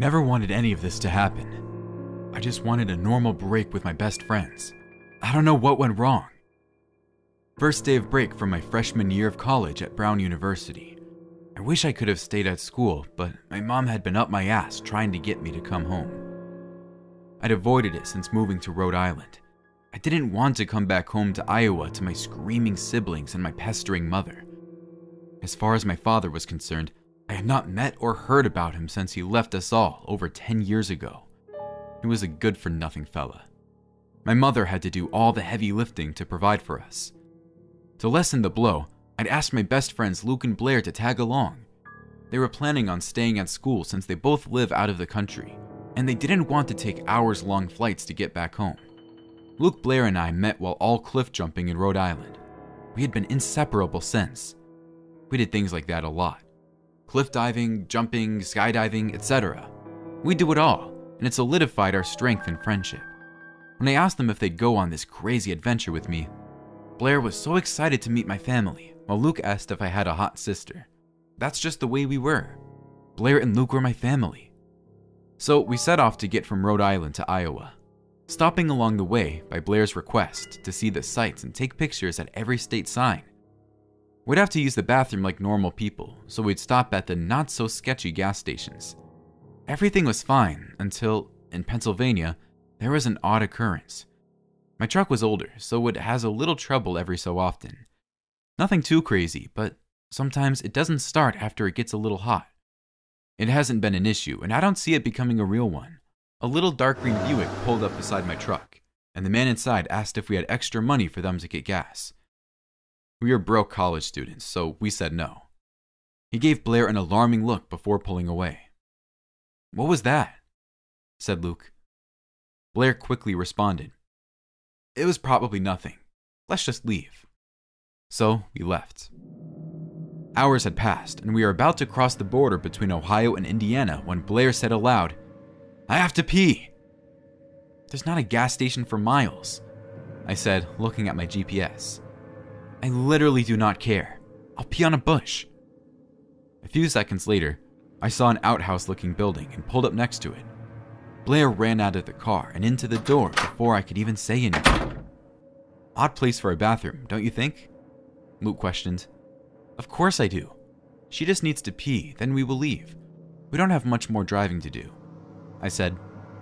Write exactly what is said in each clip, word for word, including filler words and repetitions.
never wanted any of this to happen. I just wanted a normal break with my best friends. I don't know what went wrong. First day of break from my freshman year of college at Brown University. I wish I could have stayed at school, but my mom had been up my ass trying to get me to come home. I'd avoided it since moving to Rhode Island. I didn't want to come back home to Iowa to my screaming siblings and my pestering mother. As far as my father was concerned, I had not met or heard about him since he left us all over ten years ago. He was a good-for-nothing fella. My mother had to do all the heavy lifting to provide for us. To lessen the blow, I'd asked my best friends Luke and Blair to tag along. They were planning on staying at school since they both live out of the country, and they didn't want to take hours-long flights to get back home. Luke, Blair, and I met while all cliff jumping in Rhode Island. We had been inseparable since. We did things like that a lot. Cliff diving, jumping, skydiving, et cetera. We do it all, and it solidified our strength and friendship. When I asked them if they'd go on this crazy adventure with me, Blair was so excited to meet my family, while Luke asked if I had a hot sister. That's just the way we were. Blair and Luke were my family. So we set off to get from Rhode Island to Iowa, stopping along the way by Blair's request to see the sights and take pictures at every state sign. We'd have to use the bathroom like normal people, so we'd stop at the not-so-sketchy gas stations. Everything was fine until, in Pennsylvania, there was an odd occurrence. My truck was older, so it has a little trouble every so often. Nothing too crazy, but sometimes it doesn't start after it gets a little hot. It hasn't been an issue, and I don't see it becoming a real one. A little dark green Buick pulled up beside my truck, and the man inside asked if we had extra money for them to get gas. We were broke college students, so we said no. He gave Blair an alarming look before pulling away. "What was that?" said Luke. Blair quickly responded, "It was probably nothing. Let's just leave." So we left. Hours had passed, and we were about to cross the border between Ohio and Indiana when Blair said aloud, "I have to pee." "There's not a gas station for miles," I said, looking at my G P S. "I literally do not care. I'll pee on a bush." A few seconds later, I saw an outhouse-looking building and pulled up next to it. Blair ran out of the car and into the door before I could even say anything. "Odd place for a bathroom, don't you think?" Luke questioned. "Of course I do. She just needs to pee, then we will leave. We don't have much more driving to do," I said.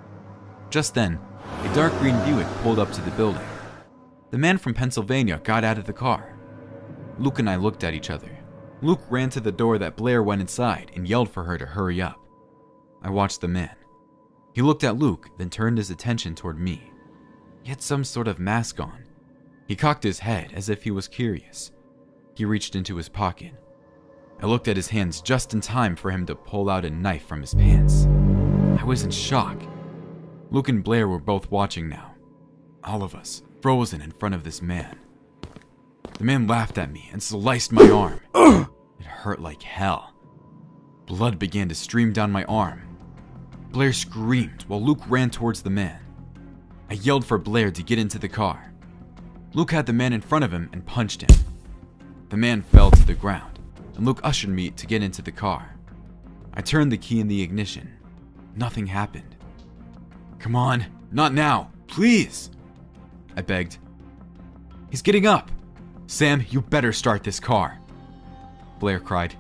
Just then, a dark green Buick pulled up to the building. The man from Pennsylvania got out of the car. Luke and I looked at each other. Luke ran to the door that Blair went inside and yelled for her to hurry up. I watched the man. He looked at Luke, then turned his attention toward me. He had some sort of mask on. He cocked his head as if he was curious. He reached into his pocket. I looked at his hands just in time for him to pull out a knife from his pants. I was in shock. Luke and Blair were both watching now. All of us, frozen in front of this man. The man laughed at me and sliced my arm. It hurt like hell. Blood began to stream down my arm. Blair screamed while Luke ran towards the man. I yelled for Blair to get into the car. Luke had the man in front of him and punched him. The man fell to the ground, and Luke ushered me to get into the car. I turned the key in the ignition. Nothing happened. "Come on, not now, please," I begged. "He's getting up. Sam, you better start this car," Blair cried.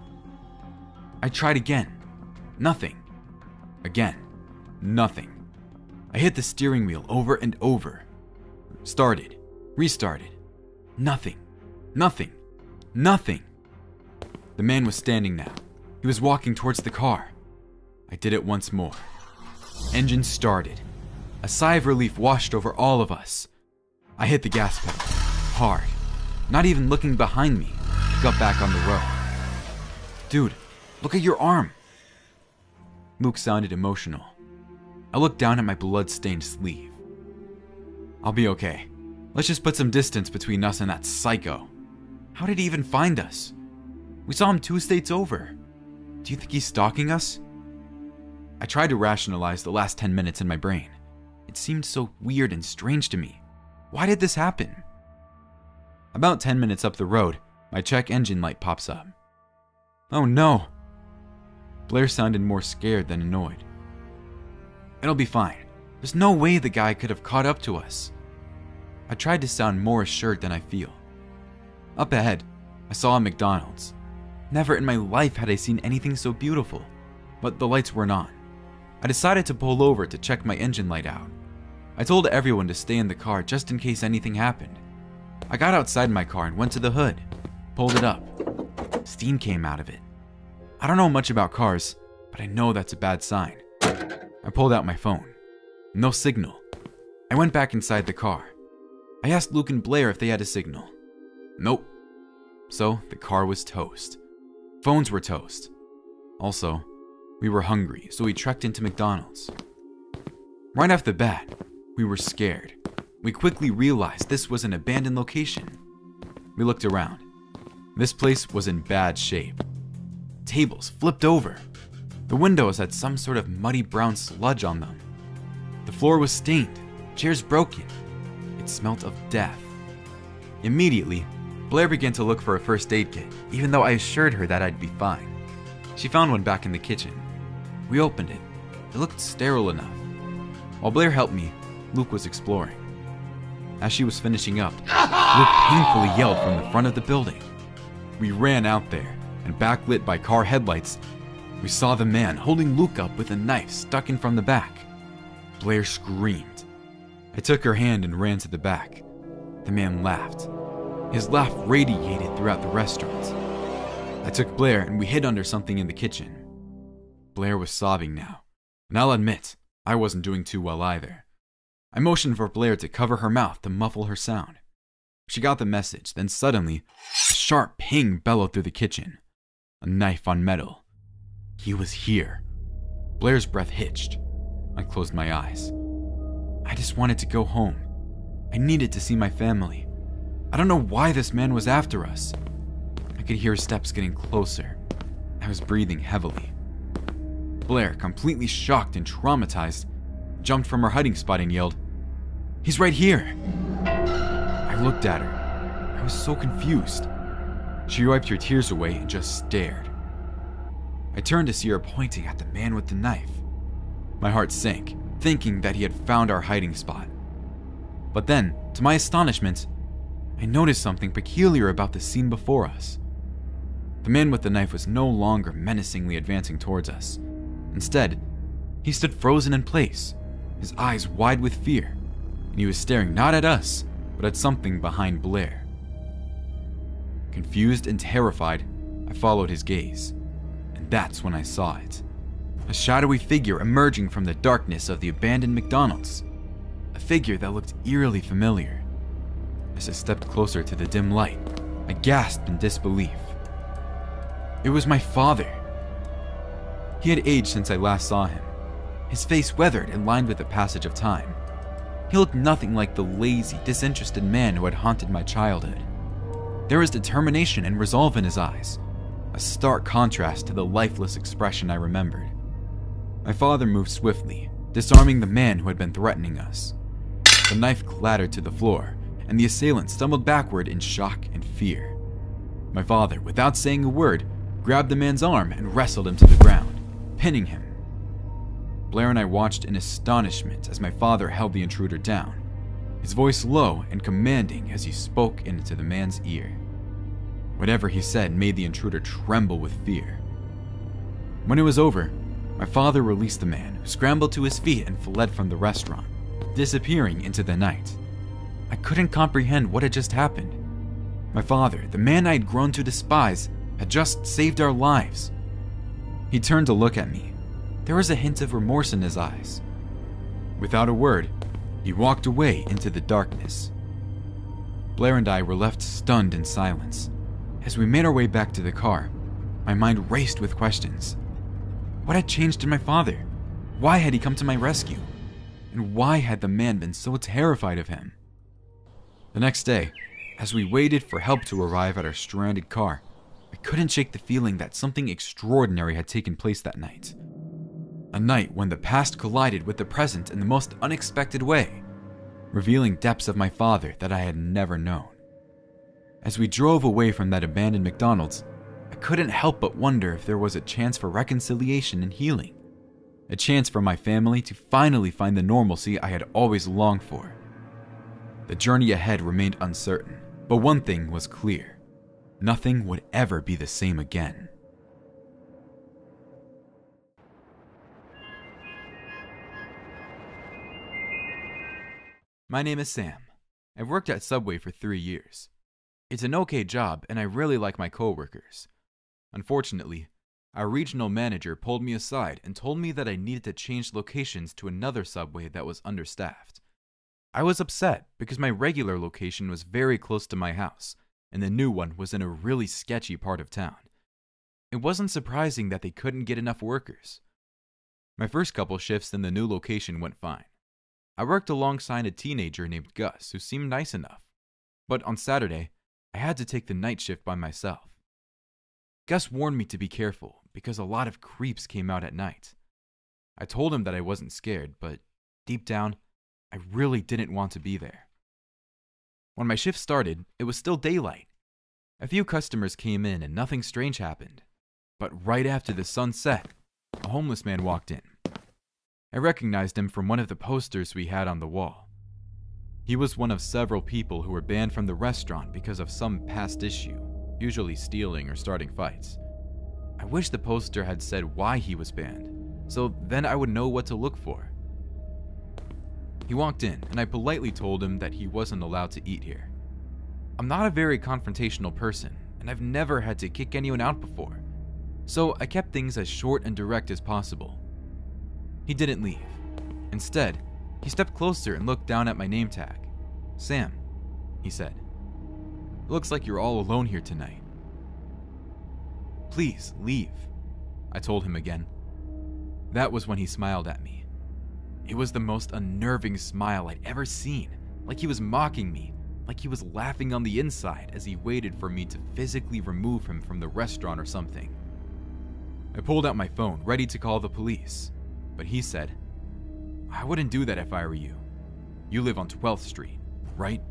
I tried again. Nothing. Again. Nothing. I hit the steering wheel over and over. Started. Restarted. Nothing. Nothing. Nothing. The man was standing now. He was walking towards the car. I did it once more. Engine started. A sigh of relief washed over all of us. I hit the gas pedal. Hard. Not even looking behind me. I got back on the road. "Dude, look at your arm." Luke sounded emotional. I looked down at my blood-stained sleeve. "I'll be okay. Let's just put some distance between us and that psycho. How did he even find us? We saw him two states over. Do you think he's stalking us?" I tried to rationalize the last ten minutes in my brain. It seemed so weird and strange to me. Why did this happen? About ten minutes up the road, my check engine light pops up. "Oh no!" Blair sounded more scared than annoyed. It'll be fine. There's no way the guy could have caught up to us." I tried to sound more assured than I feel. Up ahead, I saw a McDonald's. Never in my life had I seen anything so beautiful, but the lights weren't on. I decided to pull over to check my engine light out. I told everyone to stay in the car just in case anything happened. I got outside my car and went to the hood, pulled it up. Steam came out of it. I don't know much about cars, but I know that's a bad sign. I pulled out my phone. No signal. I went back inside the car. I asked Luke and Blair if they had a signal. Nope. So the car was toast. Phones were toast. Also, we were hungry, so we trekked into McDonald's. Right off the bat, we were scared. We quickly realized this was an abandoned location. We looked around. This place was in bad shape. Tables flipped over. The windows had some sort of muddy brown sludge on them. The floor was stained, chairs broken. It smelt of death. Immediately, Blair began to look for a first aid kit, even though I assured her that I'd be fine. She found one back in the kitchen. We opened it. It looked sterile enough. While Blair helped me, Luke was exploring. As she was finishing up, Luke painfully yelled from the front of the building. We ran out there, and backlit by car headlights, we saw the man holding Luke up with a knife stuck in from the back. Blair screamed. I took her hand and ran to the back. The man laughed. His laugh radiated throughout the restaurant. I took Blair and we hid under something in the kitchen. Blair was sobbing now, and I'll admit, I wasn't doing too well either. I motioned for Blair to cover her mouth to muffle her sound. She got the message, then suddenly, a sharp ping bellowed through the kitchen. A knife on metal. He was here. Blair's breath hitched. I closed my eyes. I just wanted to go home. I needed to see my family. I don't know why this man was after us. I could hear his steps getting closer. I was breathing heavily. Blair, completely shocked and traumatized, jumped from her hiding spot and yelled, "He's right here!" I looked at her. I was so confused. She wiped her tears away and just stared. I turned to see her pointing at the man with the knife. My heart sank, thinking that he had found our hiding spot. But then, to my astonishment, I noticed something peculiar about the scene before us. The man with the knife was no longer menacingly advancing towards us. Instead, he stood frozen in place, his eyes wide with fear, and he was staring not at us, but at something behind Blair. Confused and terrified, I followed his gaze, and that's when I saw it. A shadowy figure emerging from the darkness of the abandoned McDonald's. A figure that looked eerily familiar. As I stepped closer to the dim light, I gasped in disbelief. It was my father. He had aged since I last saw him, his face weathered and lined with the passage of time. He looked nothing like the lazy, disinterested man who had haunted my childhood. There was determination and resolve in his eyes, a stark contrast to the lifeless expression I remembered. My father moved swiftly, disarming the man who had been threatening us. The knife clattered to the floor, and the assailant stumbled backward in shock and fear. My father, without saying a word, grabbed the man's arm and wrestled him to the ground, pinning him. Blair and I watched in astonishment as my father held the intruder down, his voice low and commanding as he spoke into the man's ear. Whatever he said made the intruder tremble with fear. When it was over, my father released the man, who scrambled to his feet and fled from the restaurant, disappearing into the night. I couldn't comprehend what had just happened. My father, the man I had grown to despise, had just saved our lives. He turned to look at me. There was a hint of remorse in his eyes. Without a word, he walked away into the darkness. Blair and I were left stunned in silence. As we made our way back to the car, my mind raced with questions. What had changed in my father? Why had he come to my rescue? And why had the man been so terrified of him? The next day, as we waited for help to arrive at our stranded car, I couldn't shake the feeling that something extraordinary had taken place that night. A night when the past collided with the present in the most unexpected way, revealing depths of my father that I had never known. As we drove away from that abandoned McDonald's, I couldn't help but wonder if there was a chance for reconciliation and healing. A chance for my family to finally find the normalcy I had always longed for. The journey ahead remained uncertain, but one thing was clear. Nothing would ever be the same again. My name is Sam. I've worked at Subway for three years. It's an okay job, and I really like my coworkers. Unfortunately, our regional manager pulled me aside and told me that I needed to change locations to another Subway that was understaffed. I was upset because my regular location was very close to my house, and the new one was in a really sketchy part of town. It wasn't surprising that they couldn't get enough workers. My first couple shifts in the new location went fine. I worked alongside a teenager named Gus who seemed nice enough, but on Saturday, I had to take the night shift by myself. Gus warned me to be careful because a lot of creeps came out at night. I told him that I wasn't scared, but deep down, I really didn't want to be there. When my shift started, it was still daylight. A few customers came in and nothing strange happened. But right after the sun set, a homeless man walked in. I recognized him from one of the posters we had on the wall. He was one of several people who were banned from the restaurant because of some past issue, usually stealing or starting fights. I wish the poster had said why he was banned, so then I would know what to look for. He walked in, and I politely told him that he wasn't allowed to eat here. I'm not a very confrontational person, and I've never had to kick anyone out before, so I kept things as short and direct as possible. He didn't leave. Instead, he stepped closer and looked down at my name tag. "Sam," he said. "It looks like you're all alone here tonight." "Please, leave," I told him again. That was when he smiled at me. It was the most unnerving smile I'd ever seen, like he was mocking me, like he was laughing on the inside as he waited for me to physically remove him from the restaurant or something. I pulled out my phone, ready to call the police, but he said, "I wouldn't do that if I were you. You live on twelfth street, right?"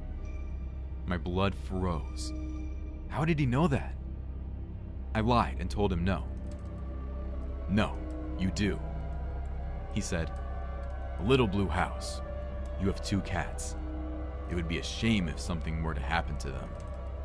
My blood froze. How did he know that? I lied and told him no. "No, you do," he said. "A little blue house. You have two cats. It would be a shame if something were to happen to them."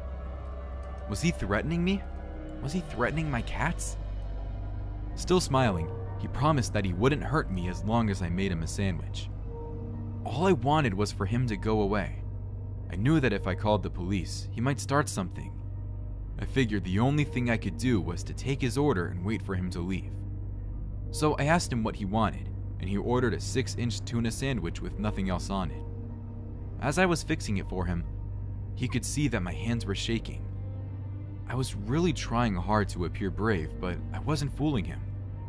Was he threatening me? Was he threatening my cats? Still smiling, he promised that he wouldn't hurt me as long as I made him a sandwich. All I wanted was for him to go away. I knew that if I called the police, he might start something. I figured the only thing I could do was to take his order and wait for him to leave. So I asked him what he wanted, and he ordered a six-inch tuna sandwich with nothing else on it. As I was fixing it for him, he could see that my hands were shaking. I was really trying hard to appear brave, but I wasn't fooling him.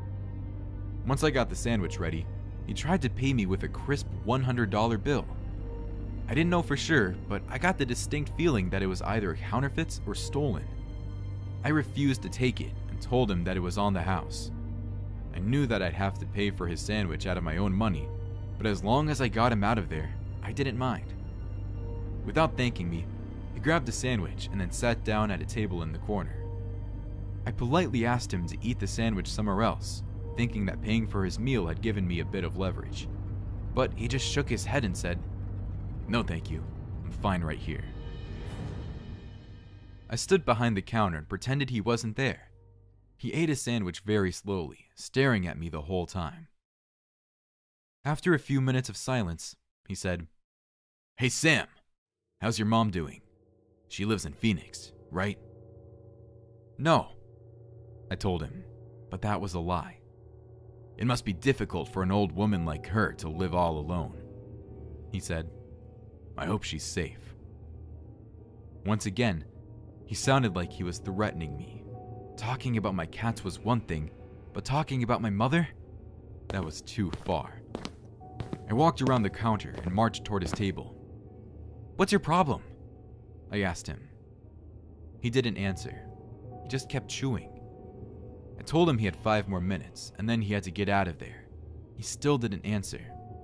Once I got the sandwich ready, he tried to pay me with a crisp one hundred dollar bill. I didn't know for sure, but I got the distinct feeling that it was either counterfeit or stolen. I refused to take it and told him that it was on the house. I knew that I'd have to pay for his sandwich out of my own money, but as long as I got him out of there, I didn't mind. Without thanking me, he grabbed the sandwich and then sat down at a table in the corner. I politely asked him to eat the sandwich somewhere else, thinking that paying for his meal had given me a bit of leverage. But he just shook his head and said, "No thank you, I'm fine right here." I stood behind the counter and pretended he wasn't there. He ate his sandwich very slowly, staring at me the whole time. After a few minutes of silence, he said, "Hey Sam, how's your mom doing? She lives in Phoenix, right?" "No," I told him, but that was a lie. "It must be difficult for an old woman like her to live all alone," he said. "I hope she's safe." Once again, he sounded like he was threatening me. Talking about my cats was one thing, but talking about my mother? That was too far. I walked around the counter and marched toward his table. "What's your problem?" I asked him. He didn't answer. He just kept chewing. I told him he had five more minutes, and then he had to get out of there. He still didn't answer.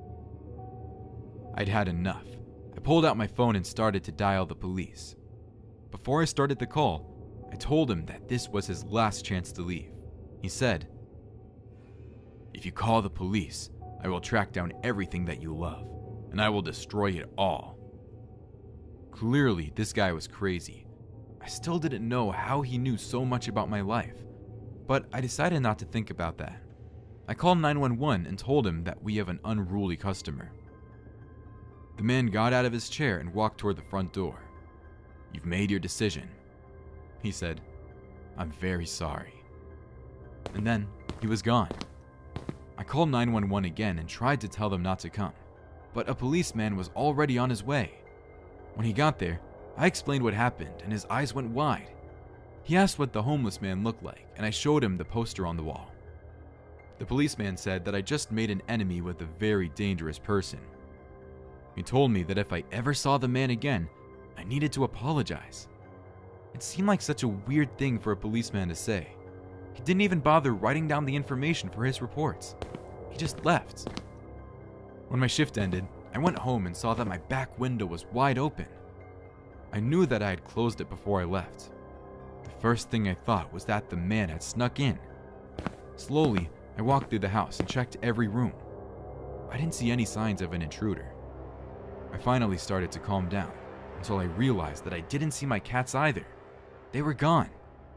I'd had enough. I pulled out my phone and started to dial the police. Before I started the call, I told him that this was his last chance to leave. He said, If you call the police, I will track down everything that you love, and I will destroy it all. Clearly, this guy was crazy. I still didn't know how he knew so much about my life, but I decided not to think about that. I called nine one one and told him that we have an unruly customer. The man got out of his chair and walked toward the front door. "You've made your decision," he said. "I'm very sorry." And then he was gone. I called nine one one again and tried to tell them not to come, but a policeman was already on his way. When he got there, I explained what happened and his eyes went wide. He asked what the homeless man looked like, and I showed him the poster on the wall. The policeman said that I just made an enemy with a very dangerous person. He told me that if I ever saw the man again, I needed to apologize. It seemed like such a weird thing for a policeman to say. He didn't even bother writing down the information for his reports. He just left. When my shift ended, I went home and saw that my back window was wide open. I knew that I had closed it before I left. The first thing I thought was that the man had snuck in. Slowly, I walked through the house and checked every room. I didn't see any signs of an intruder. I finally started to calm down until I realized that I didn't see my cats either. They were gone.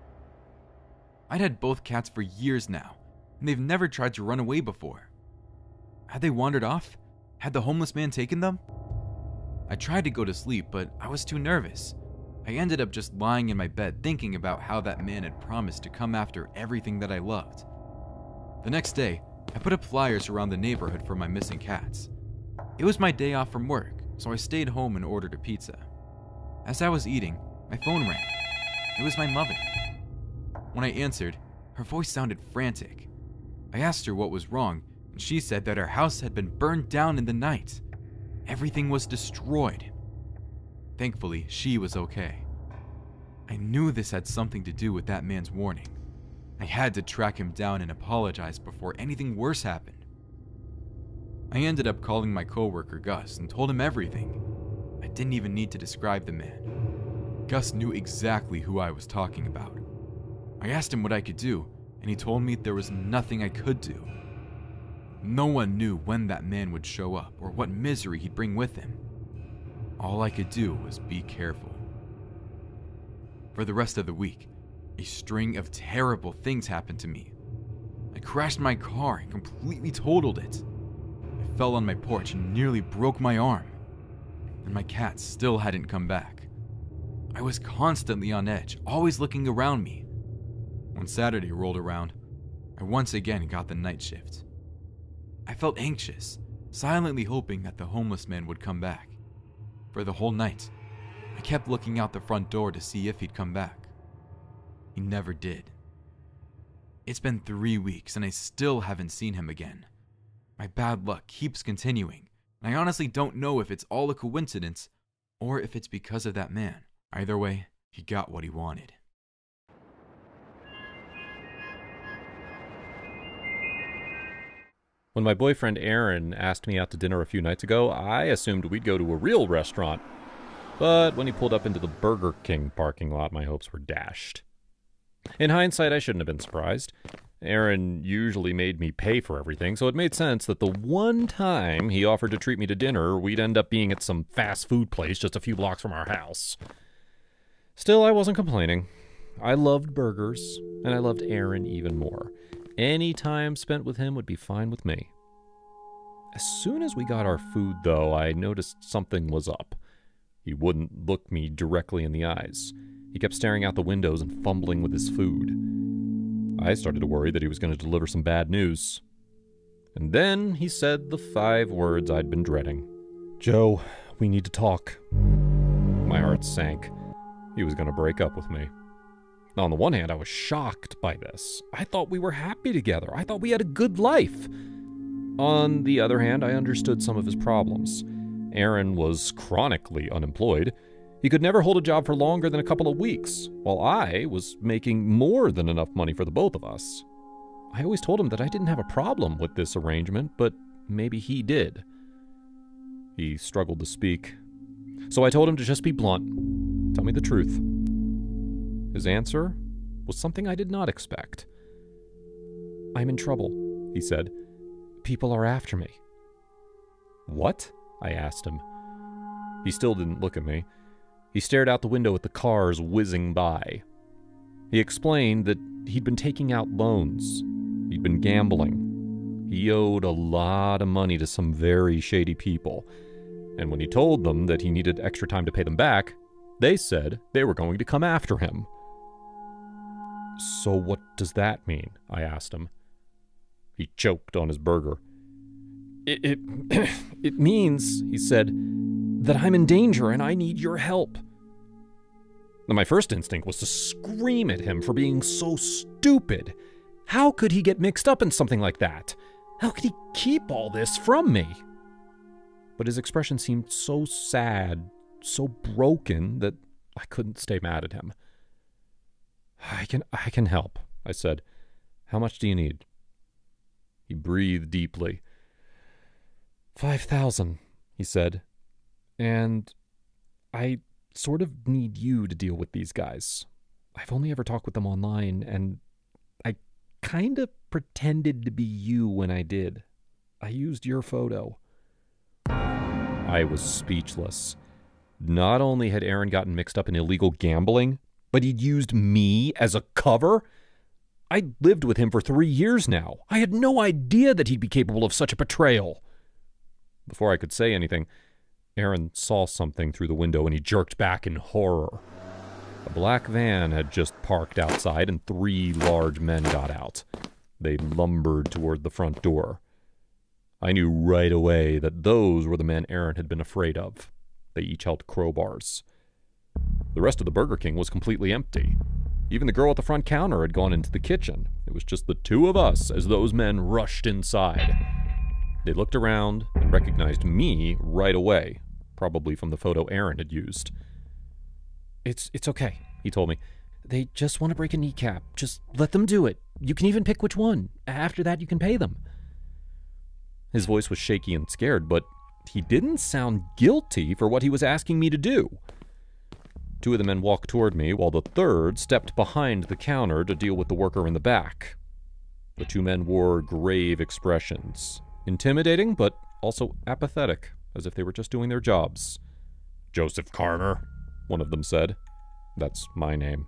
I'd had both cats for years now, and they've never tried to run away before. Had they wandered off? Had the homeless man taken them? I tried to go to sleep, but I was too nervous. I ended up just lying in my bed thinking about how that man had promised to come after everything that I loved. The next day, I put up flyers around the neighborhood for my missing cats. It was my day off from work, so I stayed home and ordered a pizza. As I was eating, my phone rang. It was my mother. When I answered, her voice sounded frantic. I asked her what was wrong, and she said that her house had been burned down in the night. Everything was destroyed. Thankfully, she was okay. I knew this had something to do with that man's warning. I had to track him down and apologize before anything worse happened. I ended up calling my coworker Gus and told him everything. I didn't even need to describe the man. Gus knew exactly who I was talking about. I asked him what I could do, and he told me there was nothing I could do. No one knew when that man would show up or what misery he'd bring with him. All I could do was be careful. For the rest of the week, a string of terrible things happened to me. I crashed my car and completely totaled it. I fell on my porch and nearly broke my arm. And my cats still hadn't come back. I was constantly on edge, always looking around me. When Saturday rolled around, I once again got the night shift. I felt anxious, silently hoping that the homeless man would come back. For the whole night, I kept looking out the front door to see if he'd come back. He never did. It's been three weeks and I still haven't seen him again. My bad luck keeps continuing, and I honestly don't know if it's all a coincidence or if it's because of that man. Either way, he got what he wanted. When my boyfriend Aaron asked me out to dinner a few nights ago, I assumed we'd go to a real restaurant. But when he pulled up into the Burger King parking lot, my hopes were dashed. In hindsight, I shouldn't have been surprised. Aaron usually made me pay for everything, so it made sense that the one time he offered to treat me to dinner, we'd end up being at some fast food place just a few blocks from our house. Still, I wasn't complaining. I loved burgers, and I loved Aaron even more. Any time spent with him would be fine with me. As soon as we got our food, though, I noticed something was up. He wouldn't look me directly in the eyes. He kept staring out the windows and fumbling with his food. I started to worry that he was going to deliver some bad news. And then he said the five words I'd been dreading. "Joe, we need to talk." My heart sank. He was going to break up with me. Now, on the one hand, I was shocked by this. I thought we were happy together. I thought we had a good life. On the other hand, I understood some of his problems. Aaron was chronically unemployed. He could never hold a job for longer than a couple of weeks, while I was making more than enough money for the both of us. I always told him that I didn't have a problem with this arrangement, but maybe he did. He struggled to speak. So I told him to just be blunt. Tell me the truth. His answer was something I did not expect. "I'm in trouble," he said. people are after me." "What?" I asked him. He still didn't look at me. He stared out the window at the cars whizzing by. He explained that he'd been taking out loans. He'd been gambling. He owed a lot of money to some very shady people. And when he told them that he needed extra time to pay them back, they said they were going to come after him. "So what does that mean?" I asked him. He choked on his burger. It, it, it means, he said, that I'm in danger and I need your help." Now, my first instinct was to scream at him for being so stupid. How could he get mixed up in something like that? How could he keep all this from me? But his expression seemed so sad, so broken, that I couldn't stay mad at him. I can, I can help," I said. "How much do you need?" He breathed deeply. Five thousand, he said. "And I sort of need you to deal with these guys. I've only ever talked with them online, and I kind of pretended to be you when I did. I used your photo." I was speechless. Not only had Aaron gotten mixed up in illegal gambling, but he'd used me as a cover? I'd lived with him for three years now. I had no idea that he'd be capable of such a betrayal. Before I could say anything, Aaron saw something through the window and he jerked back in horror. A black van had just parked outside and three large men got out. They lumbered toward the front door. I knew right away that those were the men Aaron had been afraid of. They each held crowbars. The rest of the Burger King was completely empty. Even the girl at the front counter had gone into the kitchen. It was just the two of us as those men rushed inside. They looked around and recognized me right away, probably from the photo Aaron had used. It's it's okay, he told me. "They just want to break a kneecap. Just let them do it. You can even pick which one. After that, you can pay them." His voice was shaky and scared, but he didn't sound guilty for what he was asking me to do. Two of the men walked toward me, while the third stepped behind the counter to deal with the worker in the back. The two men wore grave expressions. Intimidating, but also apathetic, as if they were just doing their jobs. "Joseph Carter," one of them said. That's my name.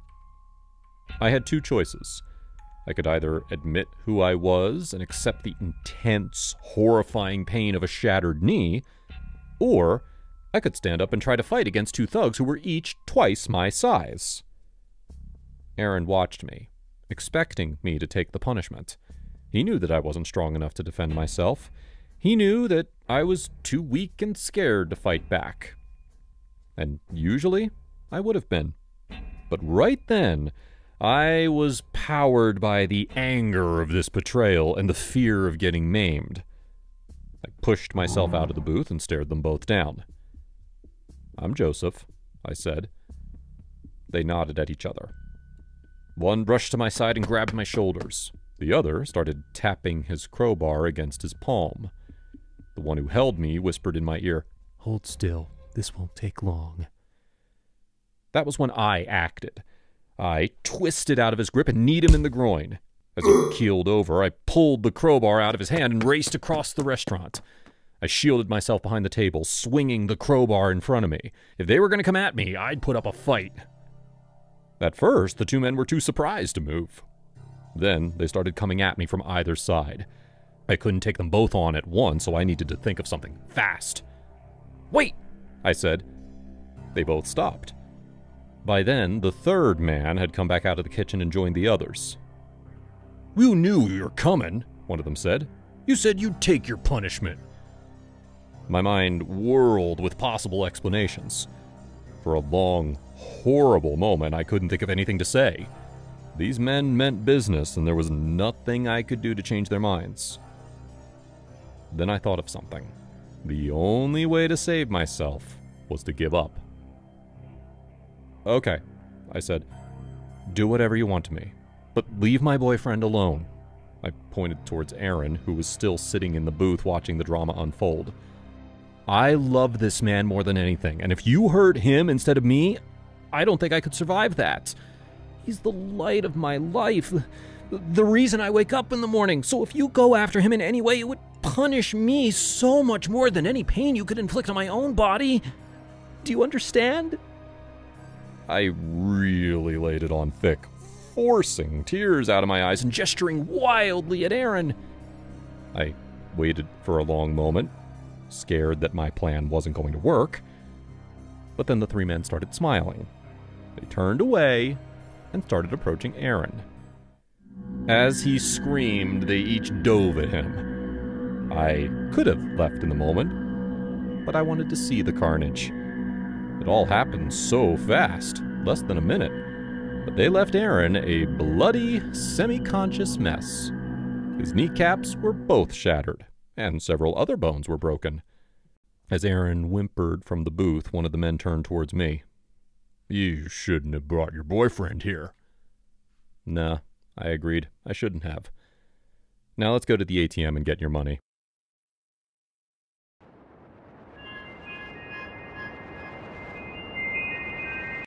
I had two choices. I could either admit who I was and accept the intense, horrifying pain of a shattered knee, or I could stand up and try to fight against two thugs who were each twice my size. Aaron watched me, expecting me to take the punishment. He knew that I wasn't strong enough to defend myself. He knew that I was too weak and scared to fight back. And usually, I would have been. But right then, I was powered by the anger of this betrayal and the fear of getting maimed. I pushed myself out of the booth and stared them both down. "I'm Joseph," I said. They nodded at each other. One brushed to my side and grabbed my shoulders. The other started tapping his crowbar against his palm. The one who held me whispered in my ear, "Hold still. This won't take long." That was when I acted. I twisted out of his grip and kneed him in the groin. As he keeled over, I pulled the crowbar out of his hand and raced across the restaurant. I shielded myself behind the table, swinging the crowbar in front of me. If they were going to come at me, I'd put up a fight. At first, the two men were too surprised to move. Then they started coming at me from either side. I couldn't take them both on at once, so I needed to think of something fast. "Wait!" I said. They both stopped. By then, the third man had come back out of the kitchen and joined the others. "We knew you were coming," one of them said. "You said you'd take your punishment." My mind whirled with possible explanations. For a long, horrible moment, I couldn't think of anything to say. These men meant business, and there was nothing I could do to change their minds. Then I thought of something. The only way to save myself was to give up. "Okay," I said. "Do whatever you want to me, but leave my boyfriend alone." I pointed towards Aaron, who was still sitting in the booth watching the drama unfold. "I love this man more than anything, and if you hurt him instead of me, I don't think I could survive that. He's the light of my life, the reason I wake up in the morning, so if you go after him in any way, it would punish me so much more than any pain you could inflict on my own body. Do you understand? I really laid it on thick, forcing tears out of my eyes and gesturing wildly at Aaron. I waited for a long moment, scared that my plan wasn't going to work. But then the three men started smiling. They turned away and started approaching Aaron. As he screamed, they each dove at him. I could have left in the moment, but I wanted to see the carnage. It all happened so fast, less than a minute, but they left Aaron a bloody, semi-conscious mess. His kneecaps were both shattered, and several other bones were broken. As Aaron whimpered from the booth, one of the men turned towards me. "You shouldn't have brought your boyfriend here." "Nah," I agreed. "I shouldn't have. Now let's go to the A T M and get your money."